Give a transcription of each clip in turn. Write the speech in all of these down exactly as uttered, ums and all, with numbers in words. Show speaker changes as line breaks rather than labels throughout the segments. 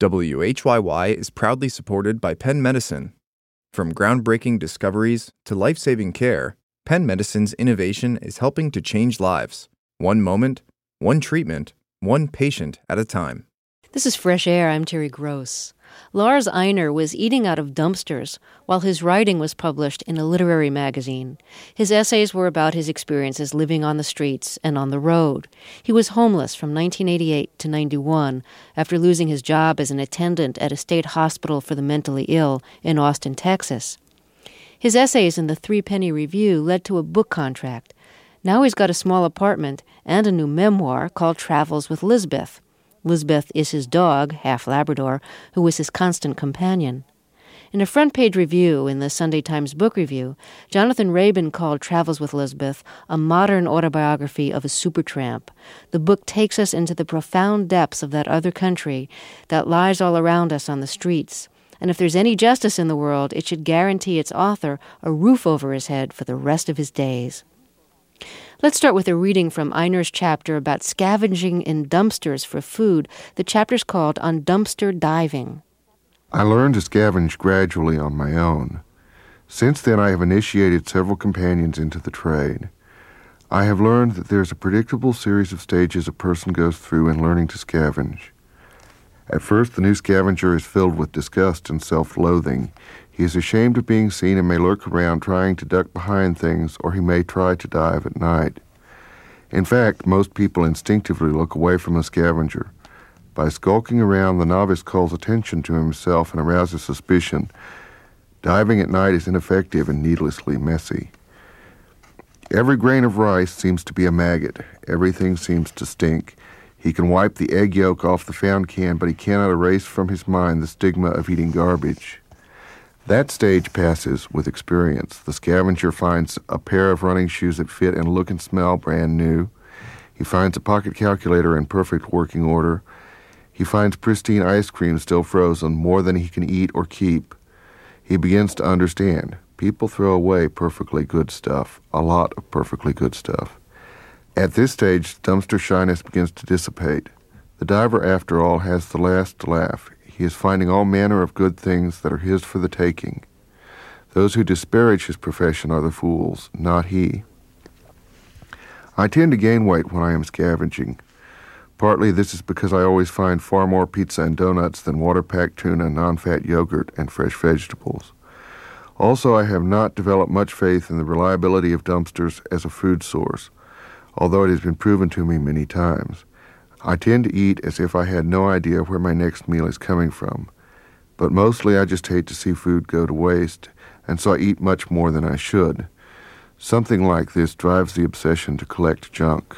W H Y Y is proudly supported by Penn Medicine. From groundbreaking discoveries to life-saving care, Penn Medicine's innovation is helping to change lives, one moment, one treatment, one patient at a time.
This is Fresh Air. I'm Terry Gross. Lars Einar was eating out of dumpsters while his writing was published in a literary magazine. His essays were about his experiences living on the streets and on the road. He was homeless from nineteen eighty-eight to ninety-one after losing his job as an attendant at a state hospital for the mentally ill in Austin, Texas. His essays in the Three Penny Review led to a book contract. Now he's got a small apartment and a new memoir called Travels with Lisbeth. Lisbeth is his dog, half Labrador, who was his constant companion. In a front-page review in the Sunday Times Book Review, Jonathan Rabin called Travels with Lisbeth a modern autobiography of a supertramp. The book takes us into the profound depths of that other country that lies all around us on the streets. And if there's any justice in the world, it should guarantee its author a roof over his head for the rest of his days. Let's start with a reading from Einar's chapter about scavenging in dumpsters for food. The chapter's called On Dumpster Diving.
I learned to scavenge gradually on my own. Since then, I have initiated several companions into the trade. I have learned that there's a predictable series of stages a person goes through in learning to scavenge. At first, the new scavenger is filled with disgust and self-loathing. He is ashamed of being seen and may lurk around trying to duck behind things, or he may try to dive at night. In fact, most people instinctively look away from a scavenger. By skulking around, the novice calls attention to himself and arouses suspicion. Diving at night is ineffective and needlessly messy. Every grain of rice seems to be a maggot. Everything seems to stink. He can wipe the egg yolk off the found can, but he cannot erase from his mind the stigma of eating garbage. That stage passes with experience. The scavenger finds a pair of running shoes that fit and look and smell brand new. He finds a pocket calculator in perfect working order. He finds pristine ice cream still frozen, more than he can eat or keep. He begins to understand. People throw away perfectly good stuff, a lot of perfectly good stuff. At this stage, dumpster shyness begins to dissipate. The diver, after all, has the last laugh. He is finding all manner of good things that are his for the taking. Those who disparage his profession are the fools, not he. I tend to gain weight when I am scavenging. Partly this is because I always find far more pizza and donuts than water-packed tuna, non-fat yogurt, and fresh vegetables. Also, I have not developed much faith in the reliability of dumpsters as a food source, although it has been proven to me many times. I tend to eat as if I had no idea where my next meal is coming from. But mostly I just hate to see food go to waste, and so I eat much more than I should. Something like this drives the obsession to collect junk.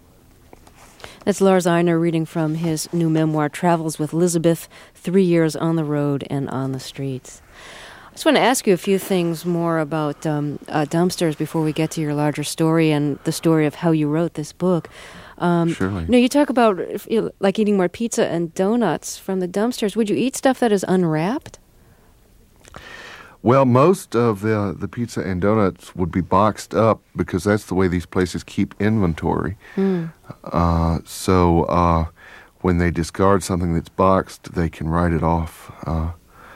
That's Lars Einar reading from his new memoir, Travels with Lisbeth, Three Years on the Road and on the Streets. I just want to ask you a few things more about um, uh, dumpsters before we get to your larger story and the story of how you wrote this book. Um,
Surely.
You know, you talk about if you, like eating more pizza and donuts from the dumpsters. Would you eat stuff that is unwrapped?
Well, most of the, the pizza and donuts would be boxed up because that's the way these places keep inventory. Mm. Uh, so uh, when they discard something that's boxed, they can write it off uh,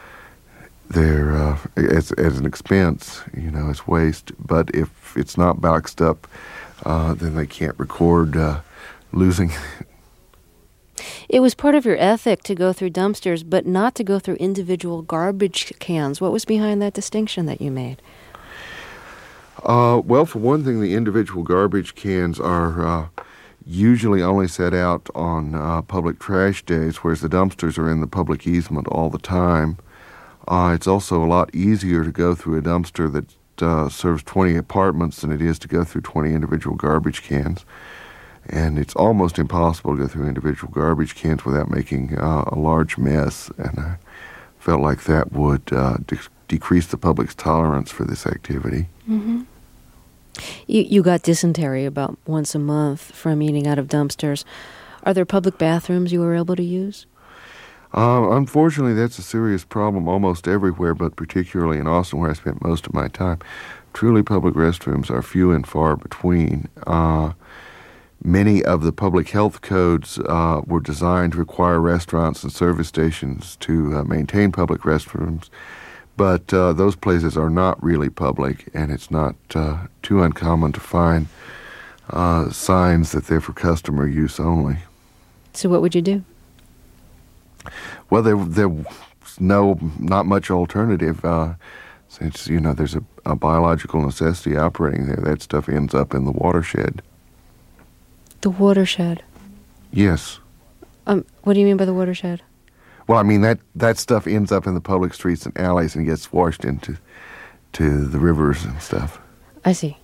there uh, as, as an expense, you know, as waste. But if it's not boxed up, uh, then they can't record uh, losing.
It was part of your ethic to go through dumpsters, but not to go through individual garbage cans. What was behind that distinction that you made?
Uh, well, for one thing, the individual garbage cans are uh, usually only set out on uh, public trash days, whereas the dumpsters are in the public easement all the time. Uh, it's also a lot easier to go through a dumpster that uh, serves twenty apartments than it is to go through twenty individual garbage cans. And it's almost impossible to go through individual garbage cans without making uh, a large mess. And I felt like that would uh, de- decrease the public's tolerance for this activity.
Mm-hmm. You, you got dysentery about once a month from eating out of dumpsters. Are there public bathrooms you were able to use?
Uh, unfortunately, that's a serious problem almost everywhere, but particularly in Austin, where I spent most of my time. Truly public restrooms are few and far between. Uh, many of the public health codes uh, were designed to require restaurants and service stations to uh, maintain public restrooms, but uh, those places are not really public, and it's not uh, too uncommon to find uh, signs that they're for customer use only.
So what would you do?
Well, there there's no not much alternative. Uh, since you know there's a, a biological necessity operating there, that stuff ends up in the watershed.
The watershed.
Yes.
Um, what do you mean by the watershed?
Well, I mean that that stuff ends up in the public streets and alleys and gets washed into to the rivers and stuff.
I see.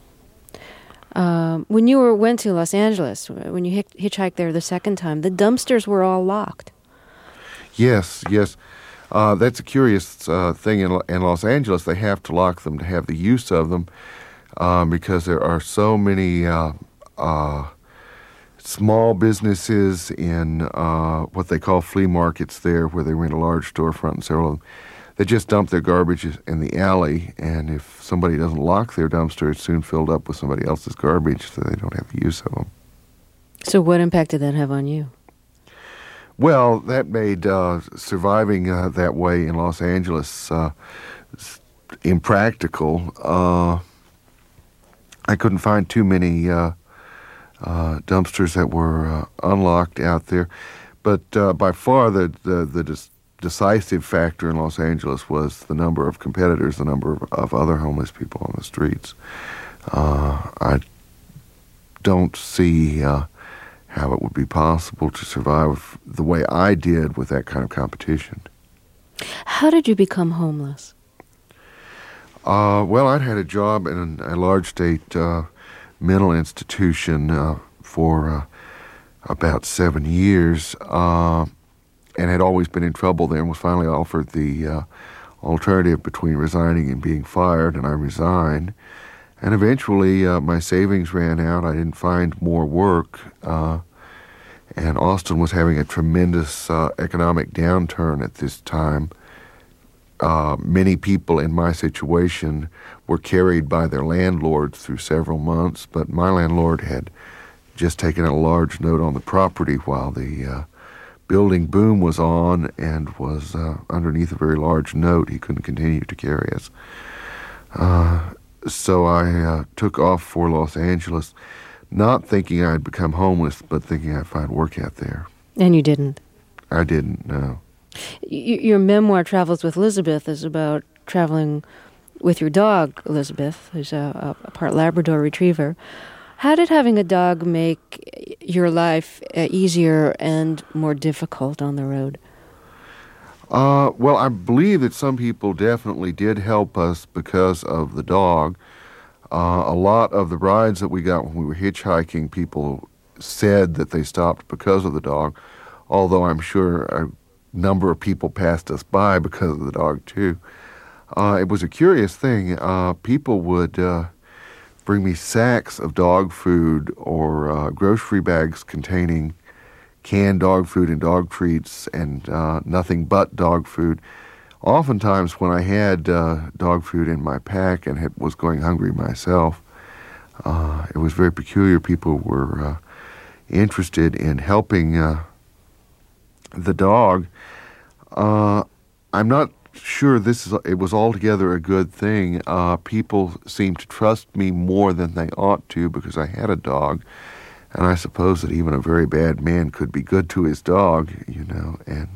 Um, when you were went to Los Angeles, when you hitch- hitchhiked there the second time, the dumpsters were all locked.
Yes, yes. Uh, that's a curious uh, thing in, in Los Angeles. They have to lock them to have the use of them um, because there are so many uh, uh, small businesses in uh, what they call flea markets there, where they rent a large storefront and several of them. They just dump their garbage in the alley, and if somebody doesn't lock their dumpster, it's soon filled up with somebody else's garbage, so they don't have the use of them.
So what impact did that have on you?
Well, that made uh, surviving uh, that way in Los Angeles uh, impractical. Uh, I couldn't find too many uh, uh, dumpsters that were uh, unlocked out there. But uh, by far the, the, the dis- decisive factor in Los Angeles was the number of competitors, the number of, of other homeless people on the streets. Uh, I don't see... Uh, how it would be possible to survive the way I did with that kind of competition.
How did you become homeless?
Uh, well, I'd had a job in a large state uh, mental institution uh, for uh, about seven years uh, and had always been in trouble there and was finally offered the uh, alternative between resigning and being fired, and I resigned. And eventually, uh, my savings ran out. I didn't find more work. Uh, and Austin was having a tremendous uh, economic downturn at this time. Uh, many people in my situation were carried by their landlords through several months, but my landlord had just taken a large note on the property while the uh, building boom was on and was uh, underneath a very large note. He couldn't continue to carry us. Uh, So I uh, took off for Los Angeles, not thinking I'd become homeless, but thinking I'd find work out there.
And you didn't?
I didn't, no.
Y- your memoir, Travels with Elizabeth, is about traveling with your dog, Elizabeth, who's a, a part Labrador Retriever. How did having a dog make your life uh, easier and more difficult on the road?
Uh, well, I believe that some people definitely did help us because of the dog. Uh, a lot of the rides that we got when we were hitchhiking, people said that they stopped because of the dog, although I'm sure a number of people passed us by because of the dog, too. Uh, it was a curious thing. Uh, people would uh, bring me sacks of dog food or uh, grocery bags containing canned dog food and dog treats and uh, nothing but dog food. Oftentimes when I had uh, dog food in my pack and had, was going hungry myself, uh, it was very peculiar. People were uh, interested in helping uh, the dog. Uh, I'm not sure this is, it was altogether a good thing. Uh, people seemed to trust me more than they ought to because I had a dog. And I suppose that even a very bad man could be good to his dog, you know, and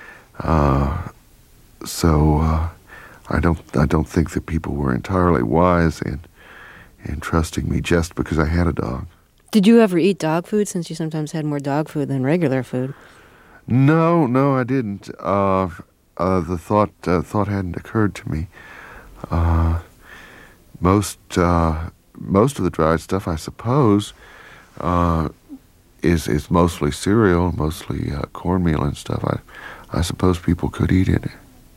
uh, so uh, I don't I don't think that people were entirely wise in in trusting me just because I had a dog.
Did you ever eat dog food, since you sometimes had more dog food than regular food?
No, no, I didn't. Uh, uh, the thought uh, thought hadn't occurred to me. Uh, most uh, most of the dried stuff, I suppose. Uh, is is mostly cereal, mostly uh, cornmeal and stuff. I I suppose people could eat it.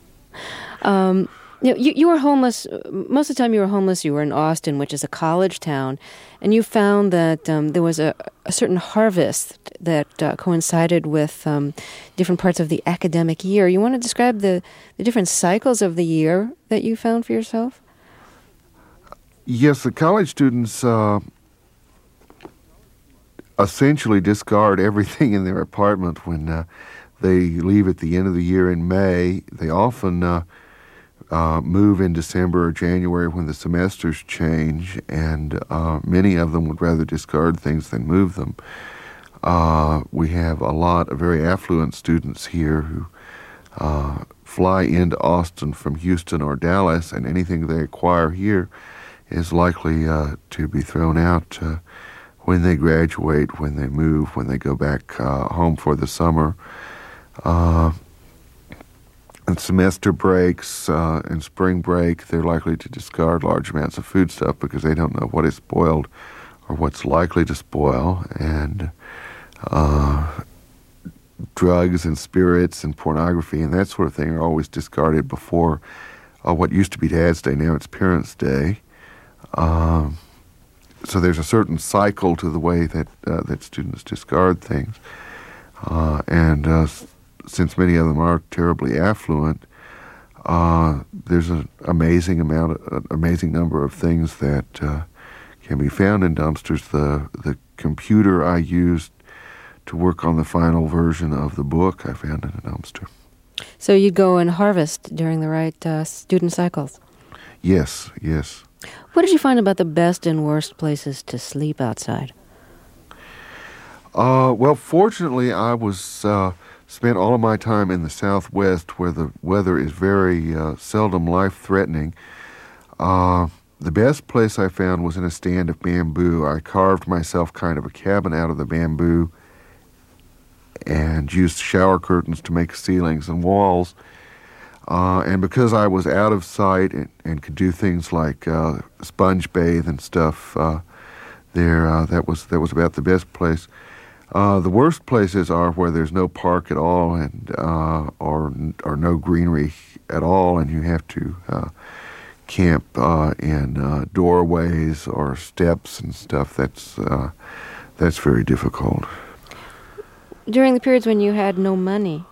Um, you, know, you you were homeless most of the time. You were homeless. You were in Austin, which is a college town, and you found that um, there was a, a certain harvest that uh, coincided with um, different parts of the academic year. You want to describe the the different cycles of the year that you found for yourself?
Yes, the college students. Uh, essentially discard everything in their apartment when uh, they leave at the end of the year in May. They often uh, uh, move in December or January when the semesters change, and uh, many of them would rather discard things than move them. Uh, we have a lot of very affluent students here who uh, fly into Austin from Houston or Dallas, and anything they acquire here is likely uh, to be thrown out uh, when they graduate, when they move, when they go back uh, home for the summer. Uh, and semester breaks uh, and spring break, they're likely to discard large amounts of food stuff because they don't know what is spoiled or what's likely to spoil. And uh, drugs and spirits and pornography and that sort of thing are always discarded before uh, what used to be Dad's Day. Now it's Parents' Day. Um, so there's a certain cycle to the way that uh, that students discard things. Uh, and uh, s- since many of them are terribly affluent, uh, there's an amazing amount, of, an amazing number of things that uh, can be found in dumpsters. The the computer I used to work on the final version of the book, I found in a dumpster.
So you'd go and harvest during the right uh, student cycles?
Yes, yes.
What did you find about the best and worst places to sleep outside?
Uh, well, fortunately, I was uh, spent all of my time in the Southwest, where the weather is very uh, seldom life-threatening. Uh, the best place I found was in a stand of bamboo. I carved myself kind of a cabin out of the bamboo and used shower curtains to make ceilings and walls. Uh, and because I was out of sight and, and could do things like uh, sponge bathe and stuff, uh, there uh, that was that was about the best place. Uh, the worst places are where there's no park at all and uh, or or no greenery at all, and you have to uh, camp uh, in uh, doorways or steps and stuff. That's uh, that's very difficult.
During the periods when you had no money,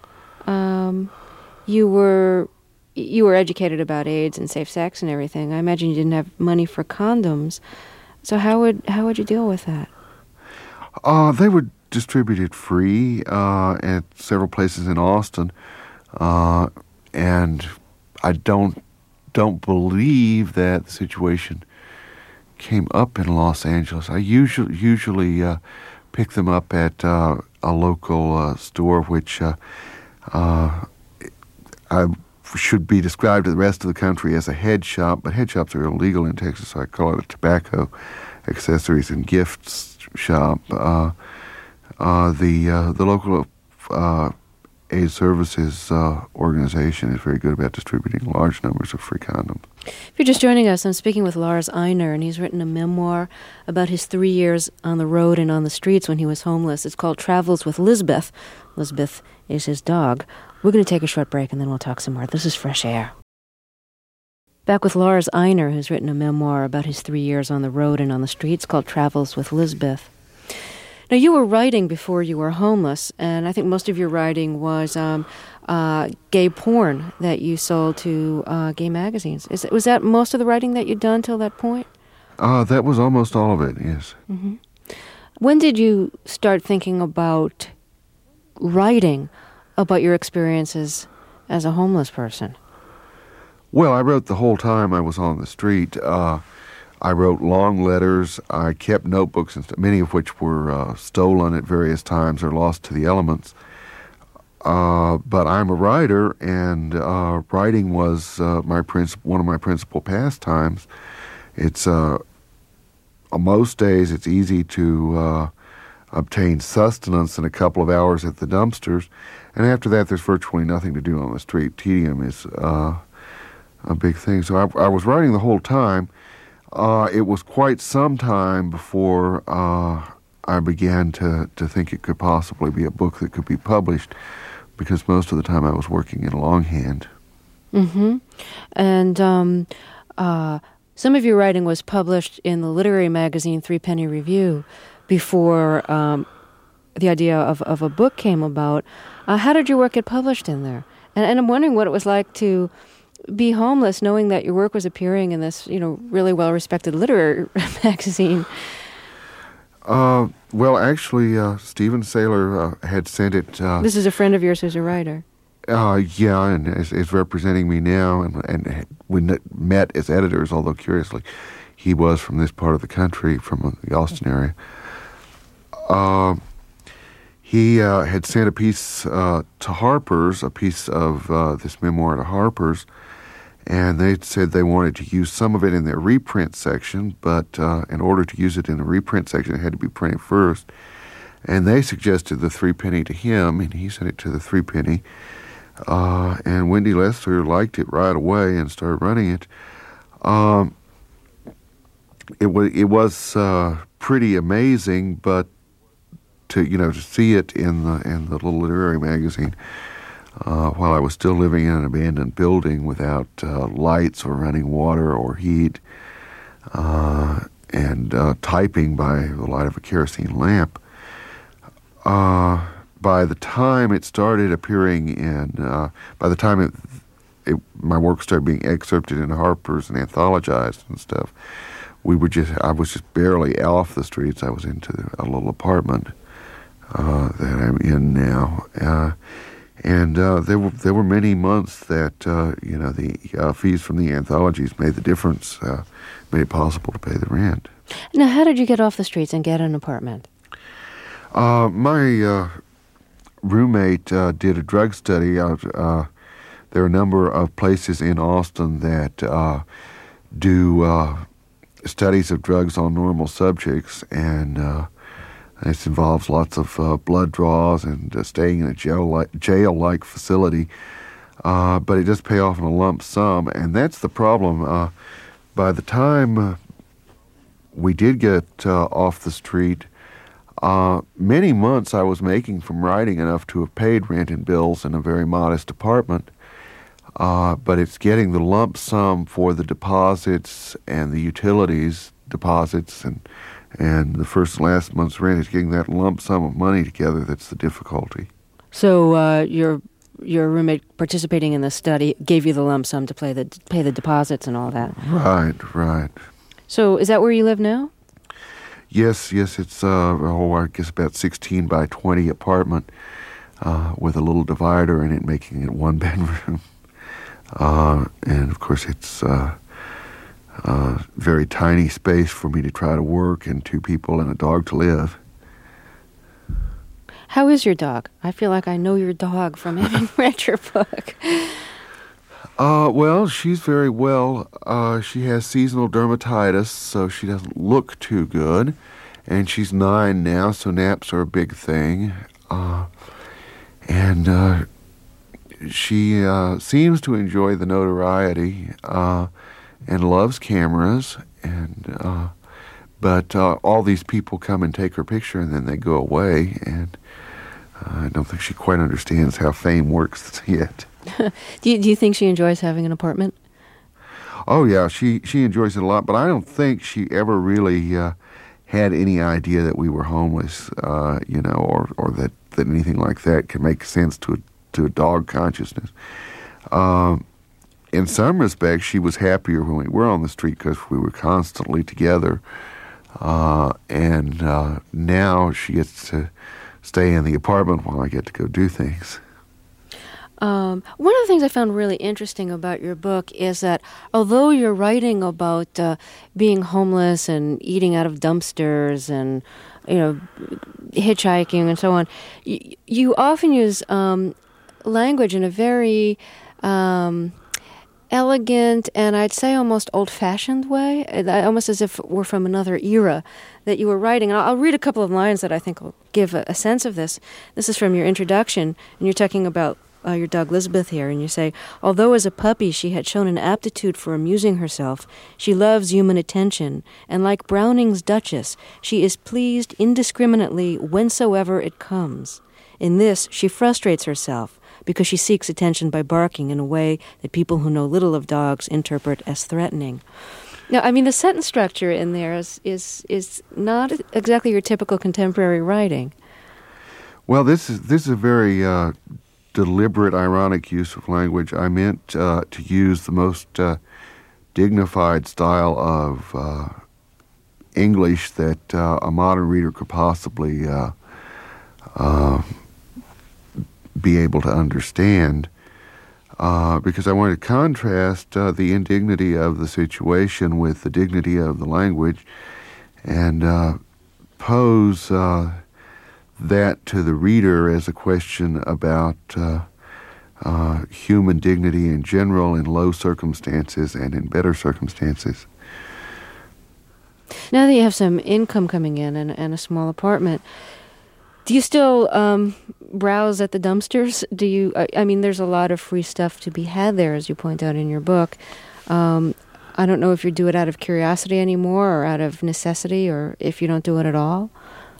um, you were you were educated about AIDS and safe sex and everything. I imagine you didn't have money for condoms. So how would how would you deal with that?
Uh, they were distributed free uh, at several places in Austin, uh, and I don't don't believe that the situation came up in Los Angeles. I usually usually uh, pick them up at uh, a local uh, store, which uh, uh, I should be described to the rest of the country as a head shop, but head shops are illegal in Texas, so I call it a tobacco accessories and gifts shop. Uh, uh, the uh, the local uh, AIDS Services uh, organization is very good about distributing large numbers of free condoms.
If you're just joining us, I'm speaking with Lars Einer, and he's written a memoir about his three years on the road and on the streets when he was homeless. It's called Travels with Lisbeth. Lisbeth is his dog. We're going to take a short break, and then we'll talk some more. This is Fresh Air. Back with Lars Einer, who's written a memoir about his three years on the road and on the streets called Travels with Lisbeth. Now, you were writing before you were homeless, and I think most of your writing was um, uh, gay porn that you sold to uh, gay magazines. Is, was that most of the writing that you'd done till that point?
Uh, that was almost all of it, yes.
Mm-hmm. When did you start thinking about writing about your experiences as a homeless person?
Well, I wrote the whole time I was on the street. Uh, I wrote long letters. I kept notebooks, and st- many of which were uh, stolen at various times or lost to the elements. Uh, but I'm a writer, and uh, writing was uh, my princip- one of my principal pastimes. It's uh, on most days it's easy to uh, obtain sustenance in a couple of hours at the dumpsters, and after that there's virtually nothing to do on the street. Tedium is uh, a big thing. So I, I was writing the whole time. Uh, it was quite some time before uh, I began to, to think it could possibly be a book that could be published, because most of the time I was working in longhand.
Mm-hmm. And um, uh, some of your writing was published in the literary magazine Three Penny Review before um, the idea of, of a book came about. Uh, how did your work get published in there? And, and I'm wondering what it was like to be homeless, knowing that your work was appearing in this, you know, really well-respected literary magazine.
Uh, well, actually, uh, Stephen Saylor uh, had sent it. Uh,
This is a friend of yours who's a writer.
Uh, yeah, and is, is representing me now, and, and we met as editors, although curiously, he was from this part of the country, from the Austin area. Uh, he uh, had sent a piece uh, to Harper's, a piece of uh, this memoir to Harper's, and they said they wanted to use some of it in their reprint section, but uh, in order to use it in the reprint section, it had to be printed first. And they suggested the Three Penny to him, and he sent it to the Three Penny. Uh, and Wendy Lester liked it right away and started running it. Um, it was it was uh, pretty amazing, but to you know to see it in the in the little literary magazine uh, while I was still living in an abandoned building without uh, lights or running water or heat, uh, and uh, typing by the light of a kerosene lamp. Uh, By the time it started appearing in, uh, by the time it, it, my work started being excerpted in Harper's and anthologized and stuff, we were just, I was just barely off the streets. I was into a little apartment uh, that I'm in now, uh, and uh, there were there were many months that uh, you know the uh, fees from the anthologies made the difference, uh, made it possible to pay the rent.
Now, how did you get off the streets and get an apartment?
Uh, my uh, roommate uh, did a drug study. Uh, uh, there are a number of places in Austin that uh, do uh, studies of drugs on normal subjects, and uh, this involves lots of uh, blood draws and uh, staying in a jail-like, jail-like facility. Uh, but it does pay off in a lump sum, and that's the problem. Uh, by the time uh, we did get uh, off the street, Uh, many months I was making from writing enough to have paid rent and bills in a very modest apartment, uh, but it's getting the lump sum for the deposits and the utilities deposits and and the first and last month's rent is getting that lump sum of money together that's the difficulty.
So uh, your your roommate participating in the study gave you the lump sum to pay the pay the deposits and all that.
Right, right.
So is that where you live now?
Yes, yes, it's, uh, oh, I guess about sixteen by twenty apartment uh, with a little divider in it, making it one bedroom. Uh, and, of course, it's uh, uh, very tiny space for me to try to work and two people and a dog to live.
How is your dog? I feel like I know your dog from having read your book.
Uh, well, she's very well. Uh, she has seasonal dermatitis, so she doesn't look too good. And she's nine now, so naps are a big thing. Uh, and uh, she uh, seems to enjoy the notoriety uh, and loves cameras. And uh, but uh, all these people come and take her picture, and then they go away. And uh, I don't think she quite understands how fame works yet.
do, you, do you think she enjoys having an apartment?
Oh, yeah, she, she enjoys it a lot, but I don't think she ever really uh, had any idea that we were homeless, uh, you know, or, or that, that anything like that could make sense to a, to a dog consciousness. Um, in some respects, she was happier when we were on the street because we were constantly together, uh, and uh, now she gets to stay in the apartment while I get to go do things.
Um, one of the things I found really interesting about your book is that although you're writing about uh, being homeless and eating out of dumpsters and, you know, hitchhiking and so on, you, you often use um, language in a very um, elegant and I'd say almost old-fashioned way, almost as if we're from another era that you were writing. And I'll, I'll read a couple of lines that I think will give a, a sense of this. This is from your introduction, and you're talking about Uh, your dog Elizabeth here, and you say, although as a puppy she had shown an aptitude for amusing herself, she loves human attention, and like Browning's Duchess, she is pleased indiscriminately whensoever it comes. In this, she frustrates herself, because she seeks attention by barking in a way that people who know little of dogs interpret as threatening. Now, I mean, the sentence structure in there is is, is not exactly your typical contemporary writing.
Well, this is, this is a very Uh deliberate, ironic use of language. I meant uh, to use the most uh, dignified style of uh, English that uh, a modern reader could possibly uh, uh, be able to understand. Uh, because I wanted to contrast uh, the indignity of the situation with the dignity of the language, and uh, pose uh, that to the reader as a question about uh, uh, human dignity in general in low circumstances and in better circumstances.
Now that you have some income coming in and, and a small apartment, do you still um, browse at the dumpsters? Do you? I, I mean, there's a lot of free stuff to be had there, as you point out in your book. Um, I don't know if you do it out of curiosity anymore, or out of necessity, or if you don't do it at all.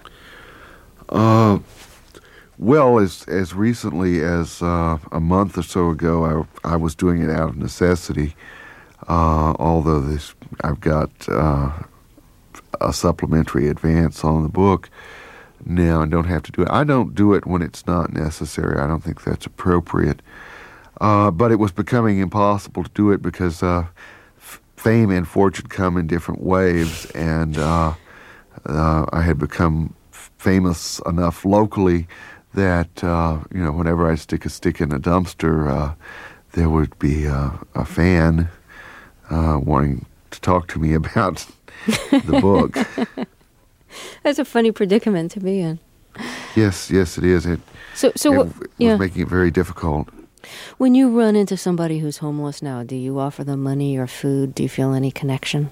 Uh, well, as as recently as uh, a month or so ago, I I was doing it out of necessity. Uh, although this, I've got uh, a supplementary advance on the book now and don't have to do it. I don't do it when it's not necessary. I don't think that's appropriate. Uh, but it was becoming impossible to do it because uh, f- fame and fortune come in different waves, and uh, uh, I had become f- famous enough locally that, uh, you know, whenever I stick a stick in a dumpster, uh, there would be uh, a fan uh, wanting to talk to me about the book.
That's a funny predicament to be in.
Yes, yes, it is. It,
so, so
it,
what,
it was
yeah.
making it very difficult.
When you run into somebody who's homeless now, do you offer them money or food? Do you feel any connection?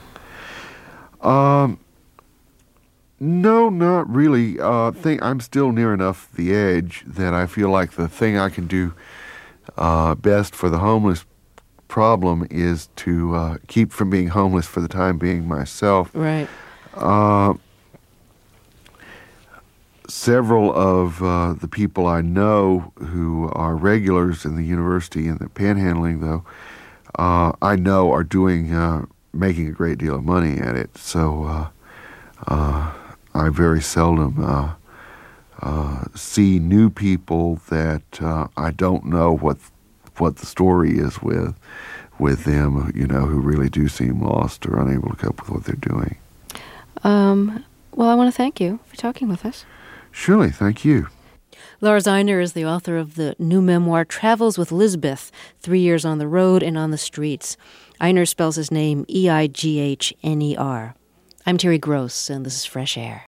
Um, no, not really. Uh, think I'm still near enough the edge that I feel like the thing I can do uh, best for the homeless problem is to uh, keep from being homeless for the time being myself.
Right.
Uh, several of uh, the people I know who are regulars in the university and the panhandling, though, uh, I know are doing, uh, making a great deal of money at it. So uh, uh, I very seldom uh, uh, see new people that uh, I don't know what what the story is with with them, you know, who really do seem lost or unable to cope with what they're doing.
Um, well, I want to thank you for talking with us.
Surely, thank you.
Lars Einer is the author of the new memoir, Travels with Lisbeth, Three Years on the Road and on the Streets. Einer spells his name E I G H N E R. I'm Terry Gross, and this is Fresh Air.